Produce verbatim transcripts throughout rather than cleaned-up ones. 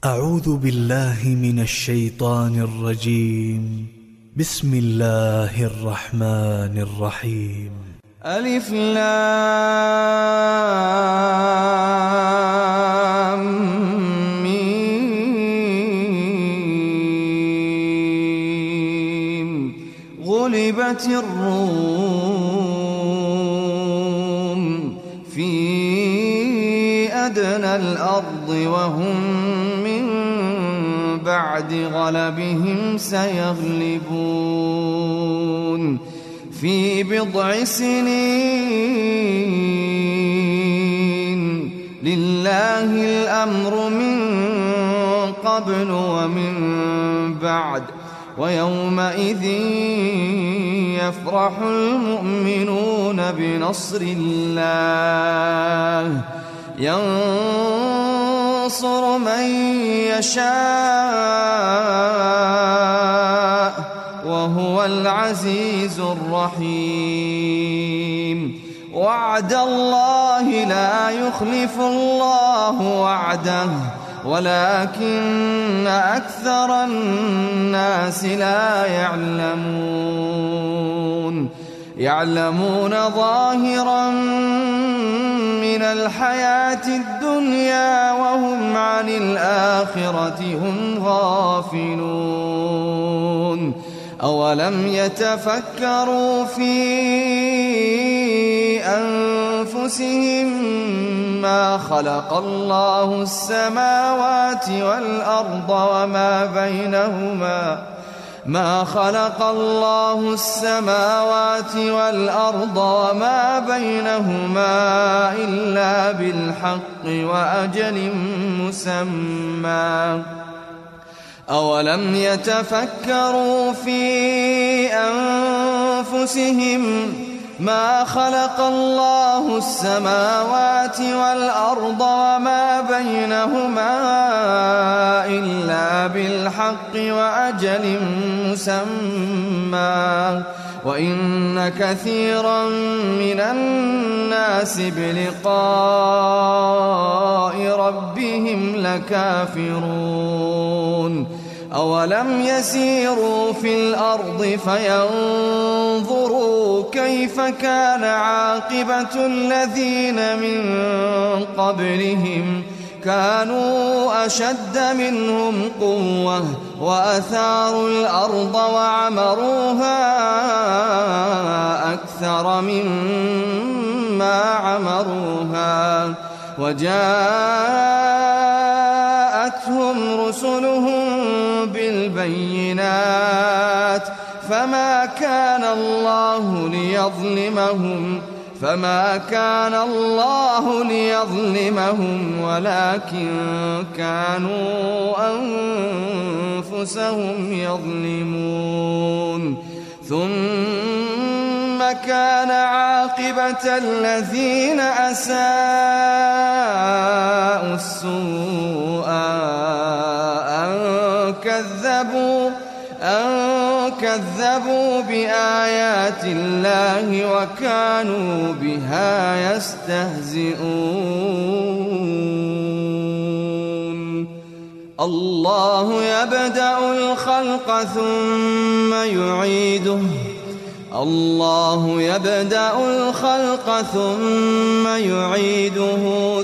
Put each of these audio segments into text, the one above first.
أعوذ بالله من الشيطان الرجيم. بسم الله الرحمن الرحيم. ألف لام ميم. غلبت الروم في أدنى الأرض وهم بعد غلبهم سيغلبون في بضع سنين. لله الأمر من قبل ومن بعد ويومئذ يفرح المؤمنون بنصر الله ينصر من يشاء وهو العزيز الرحيم. وعد الله لا يخلف الله وعده ولكن أكثر الناس لا يعلمون. يعلمون ظاهرا من الحياة الدنيا وهم عن الآخرة هم غافلون. أولم يتفكروا في أنفسهم ما خلق الله السماوات والأرض وما بينهما ما خلق الله السماوات والأرض وما بينهما إلا بالحق وأجل مسمى. أولم يتفكروا في أنفسهم ما خلق الله السماوات والأرض وما بينهما إلا بالحق وأجل مسمى وإن كثيرا من الناس بلقاء ربهم لكافرون. أولم يسيروا في الأرض فينظروا كيف كان عاقبة الذين من قبلهم كانوا أشد منهم قوة وأثاروا الأرض وعمروها أكثر مما عمروها وجاءتهم رسلهم بالبينات فما كان الله ليظلمهم فما كان الله ليظلمهم ولكن كانوا أنفسهم يظلمون. ثم كان عاقبة الذين أساءوا السوء أن كذبوا أن كذبوا بآيات الله وكانوا بها يستهزئون. الله يبدأ الخلق ثم يعيده الله يبدأ الخلق ثم يعيده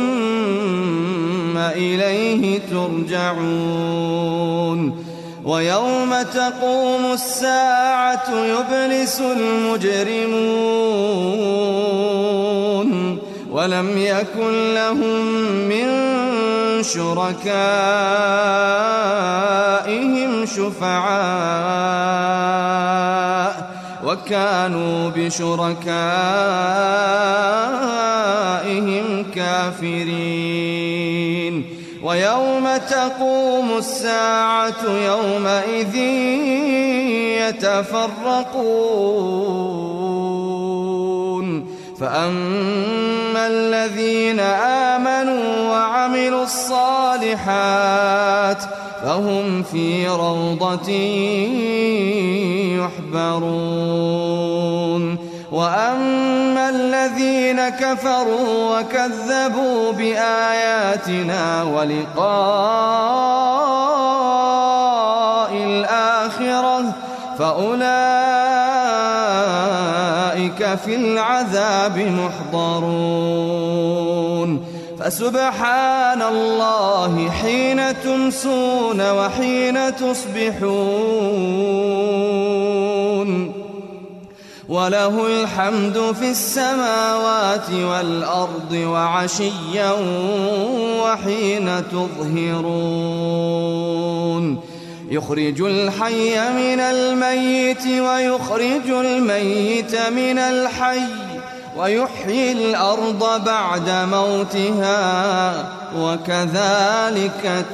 ثم إليه ترجعون. ويوم تقوم الساعة يبلس المجرمون ولم يكن لهم من شركائهم شفعاء وكانوا بشركائهم كافرين. ويوم تقوم الساعة يومئذ يتفرقون فأما الذين آمنوا وعملوا الصالحات فهم في روضة يحبرون. وأما الذين كفروا وكذبوا بآياتنا ولقاء وأولئك في العذاب محضرون فسبحان الله حين تمسون وحين تصبحون وله الحمد في السماوات والأرض وعشيا وحين تظهرون يخرج الحي من الميت ويخرج الميت من الحي ويحيي الأرض بعد موتها وكذلك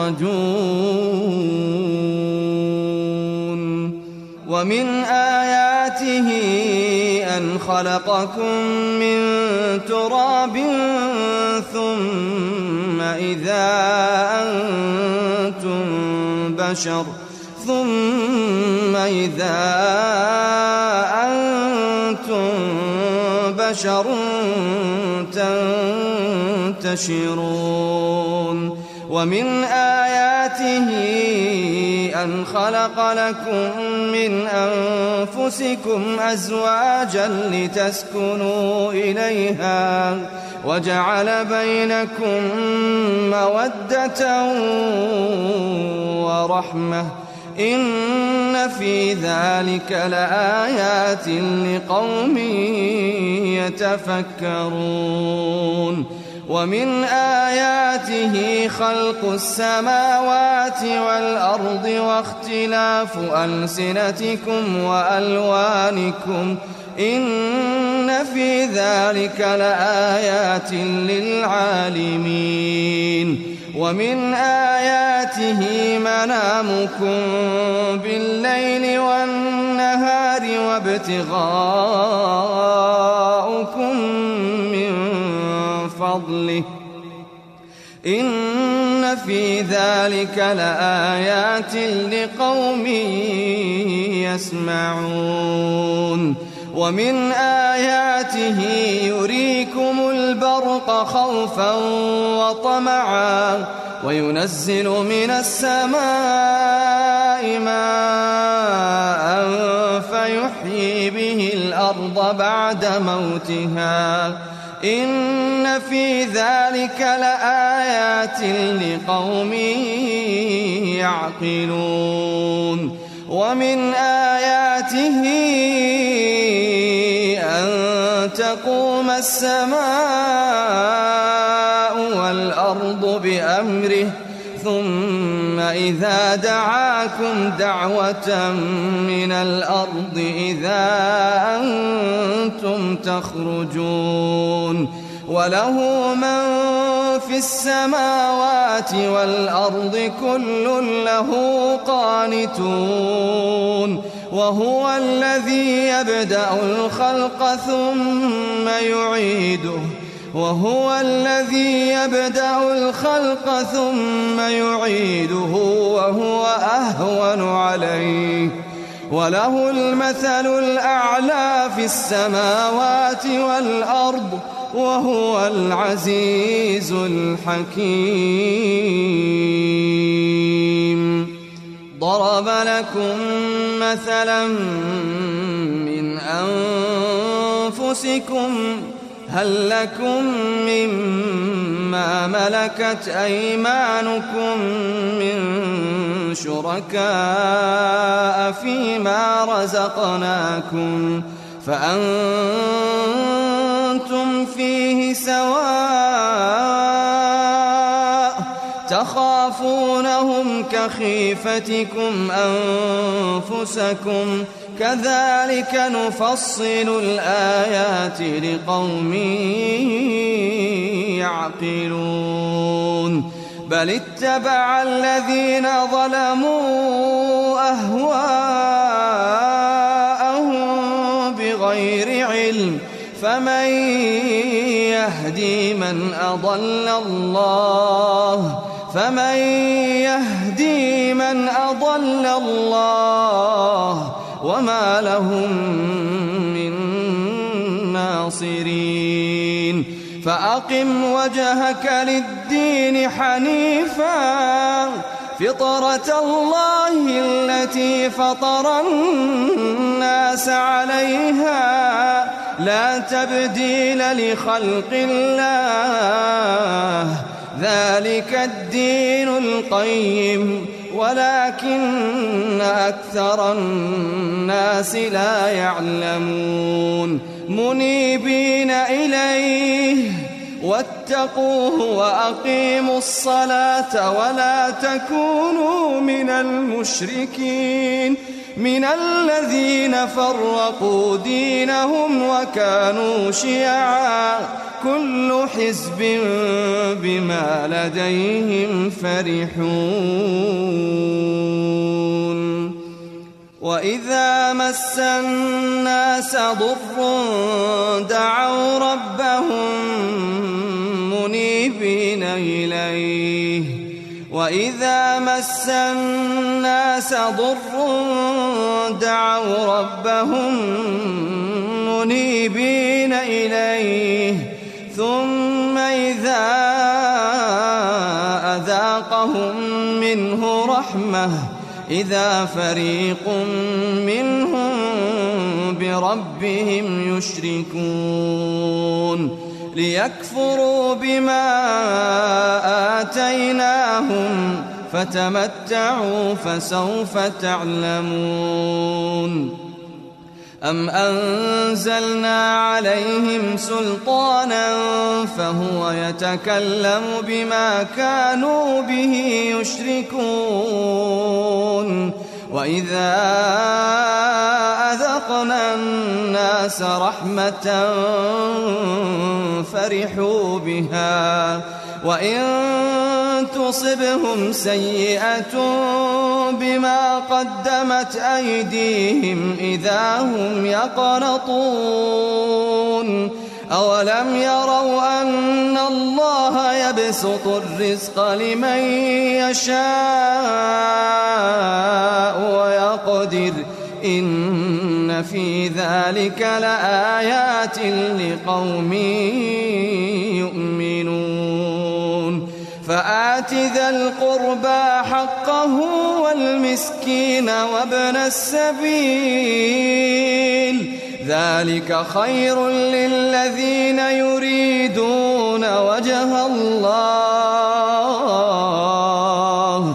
تخرجون ومن آياته أن خلقكم من تراب ثم إذا أنتم بشر ثم إذا أنتم بشر تنتشرون ومن آياته أن خلق لكم من أنفسكم أزواجا لتسكنوا إليها وجعل بينكم مودة ورحمة إن في ذلك لآيات لقوم يتفكرون ومن آياته خلق السماوات والأرض واختلاف ألسنتكم وألوانكم إن في ذلك لآيات للعالمين ومن آياته منامكم بالليل والنهار وابتغاؤكم من فضله إن في ذلك لآيات لقوم يسمعون ومن آياته يريكم البرق خوفا وطمعا وينزل من السماء ماء فيحيي به الأرض بعد موتها إن في ذلك لآيات لقوم يعقلون ومن آياته أن تقوم السماء والأرض بأمره ثم إذا دعاكم دعوة من الأرض إذا أنتم تخرجون وله من في السماوات والأرض كل له قانتون وهو الذي يبدأ الخلق ثم يعيده وهو الذي يبدأ الخلق ثم يعيده وهو أهون عليه وله المثل الأعلى في السماوات والأرض وهو العزيز الحكيم ضرب لكم مثلا من أنفسكم هل لكم مما ملكت أيمانكم من شركاء فيما رزقناكم فأنتم فيه سواء تخافونهم كخيفتكم أنفسكم كذلك نفصل الآيات لقوم يعقلون بل اتبع الذين ظلموا أهواءهم بغير علم فمن يهدي من أضل الله فمن يهدي من أضل الله وما لهم من ناصرين فأقم وجهك للدين حنيفا فطرة الله التي فطر الناس عليها لا تبديل لخلق الله ذلك الدين القيم ولكن أكثر الناس لا يعلمون منيبين إليه واتقوه وأقيموا الصلاة ولا تكونوا من المشركين من الذين فرقوا دينهم وكانوا شيعا كل حزب بما لديهم فرحون وإذا مس الناس ضر دعوا ربهم منيبين إليه وإذا مس الناس ضر دعوا ربهم منيبين إليه ثم إذا أذاقهم منه رحمة إذا فريق منهم بربهم يشركون ليكفروا بما آتيناهم فتمتعوا فسوف تعلمون أم أنزلنا عليهم سلطانا فهو يتكلم بما كانوا به يشركون وإذا أذقنا الناس رحمة فرحوا بها وإن تصبهم سيئة بما قدمت أيديهم إذا هم يقنطون أولم يروا أن الله يبسط الرزق لمن يشاء ويقدر إن في ذلك لآيات لقوم يؤمنون فآت ذا القربى حقه والمسكين وابن السبيل ذلك خير للذين يريدون وجه الله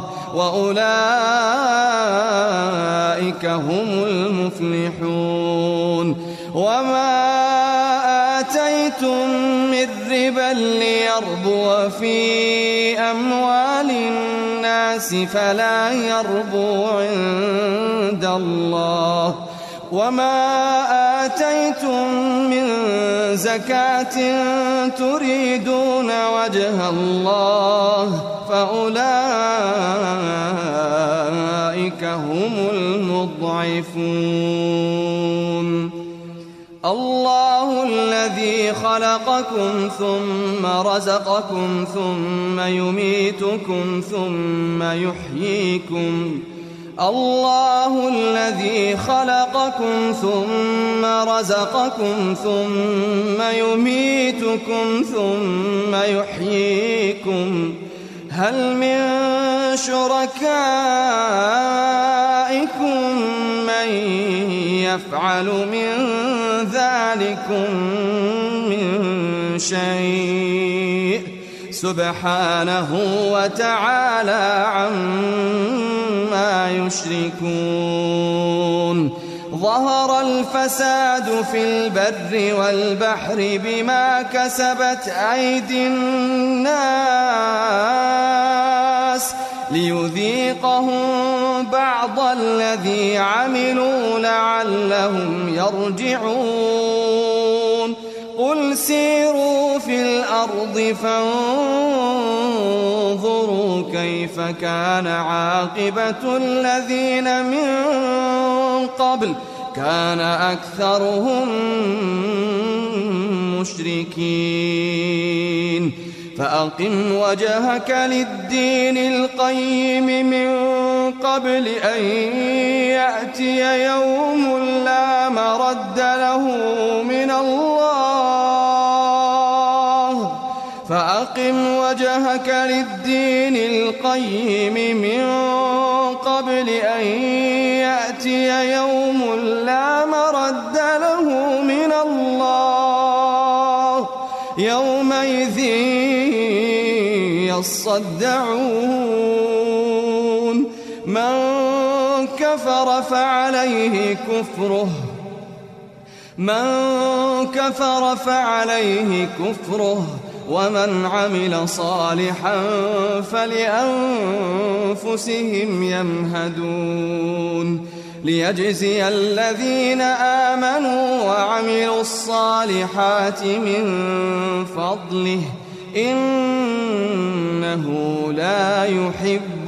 وأولئك هم المفلحون وما آتيتم من ربا ليربو في أموال الناس فلا يربو عند الله وما آتيتم من زكاة تريدون وجه الله فأولئك هم المضعفون الله الذي خلقكم ثم رزقكم ثم يميتكم ثم يحييكم الله الذي خلقكم ثم رزقكم ثم يميتكم ثم يحييكم هل من شركائكم من يفعل من ذلكم من شيء سبحانه وتعالى عما يشركون ظهر الفساد في البر والبحر بما كسبت أيدي الناس ليذيقهم بعض الذي عملوا لعلهم يرجعون قل سيروا في الأرض فانظروا كيف كان عاقبة الذين من قبل كان أكثرهم مشركين فأقم وجهك للدين القيم من قبل أن يأتي يوم لا مرد له من الله فأقم وجهك وجهك للدين القيم من قبل أن يأتي يوم لا مرد له من الله يومئذ يصدعون من كفر فعليه كفره من كفر فعليه كفره ومن عمل صالحا فلأنفسهم يمهدون ليجزي الذين آمنوا وعملوا الصالحات من فضله إنه لا يحب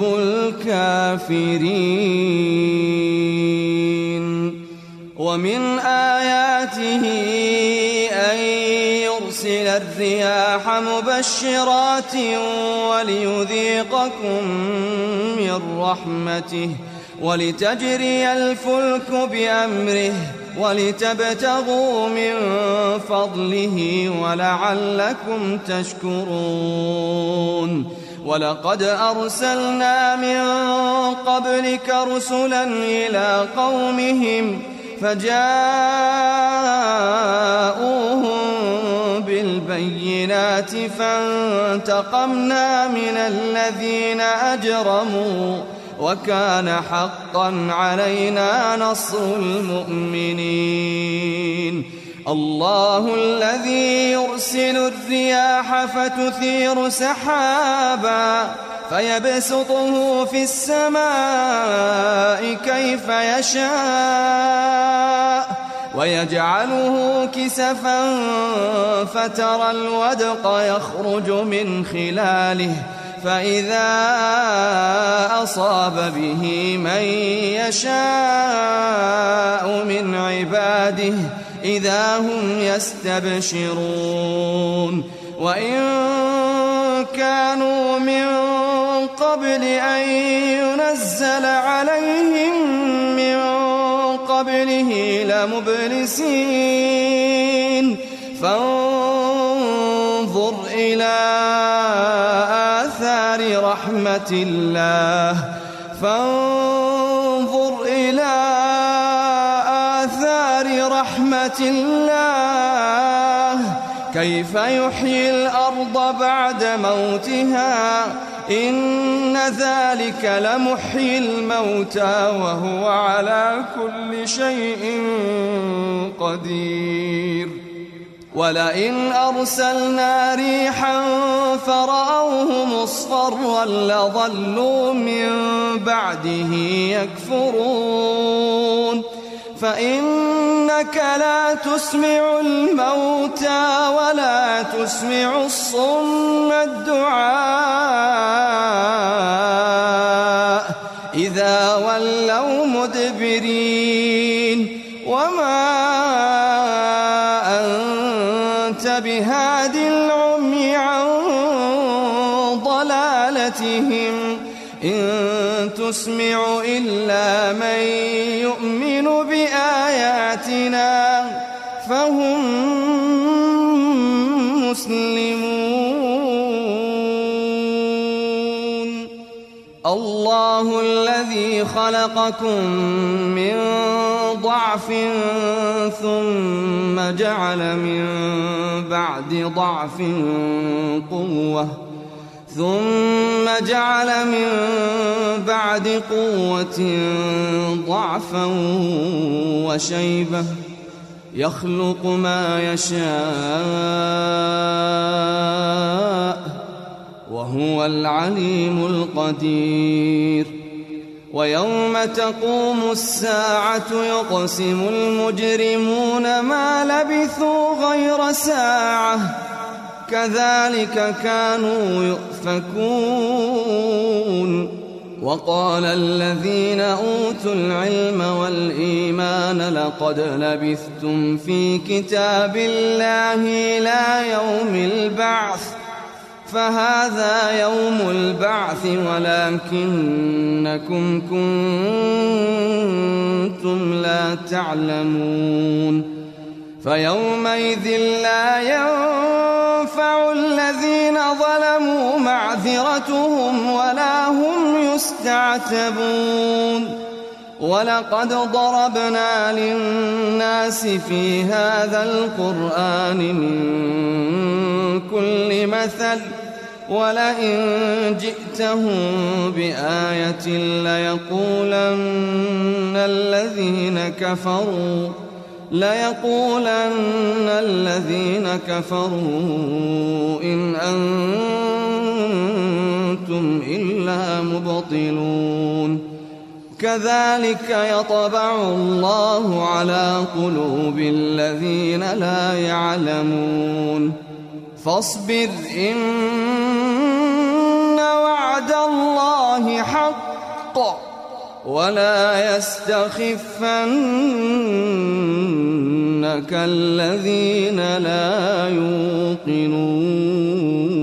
الكافرين ومن آياته أن يرسل الرياح مبشرات وليذيقكم من رحمته ولتجري الفلك بأمره ولتبتغوا من فضله ولعلكم تشكرون ولقد أرسلنا من قبلك رسلا إلى قومهم فجاءوهم بالبينات فانتقمنا من الذين أجرموا وكان حقا علينا نصر المؤمنين الله الذي يرسل الرياح فتثير سحابا فيبسطه في السماء كيف يشاء ويجعله كسفا فترى الودق يخرج من خلاله فإذا أصاب به من يشاء من عباده إذا هم يستبشرون وإن كانوا من قبل أن ينزل عليهم من قبله لمبلسين فانظر إلى آثار رحمة الله فانظر إلى آثار رحمة الله كيف يحيي الأرض بعد موتها إن ذلك لمحيي الموتى وهو على كل شيء قدير ولئن أرسلنا ريحا فرأوه مصفرا لظلوا من بعده يكفرون فإنك لا تسمع الموتى ولا تسمع الصم الدعاء إذا ولوا مدبرين وما أنت بهاد العمي عن ضلالتهم إن تسمع إلا من يؤمن بآياتنا فهم مسلمون الله الذي خلقكم من ضعف ثم جعل من بعد ضعف قوة ثم جعل من بعد قوة ضعفا وشيبة يخلق ما يشاء وهو العليم القدير ويوم تقوم الساعة يقسم المجرمون ما لبثوا غير ساعة كذلك كانوا يؤفكون وقال الذين أوتوا العلم والإيمان لقد لبثتم في كتاب الله إلى يوم البعث فهذا يوم البعث ولكنكم كنتم لا تعلمون فيومئذ لا ينفع يتبع الذين ظلموا معذرتهم ولا هم يستعتبون ولقد ضربنا للناس في هذا القرآن من كل مثل ولئن جئتهم بآية ليقولن الذين كفروا ليقولن الذين كفروا إن أنتم إلا مبطلون كذلك يطبع الله على قلوب الذين لا يعلمون فاصبر إن وعد الله حق ولا يستخفنك الذين لا يوقنون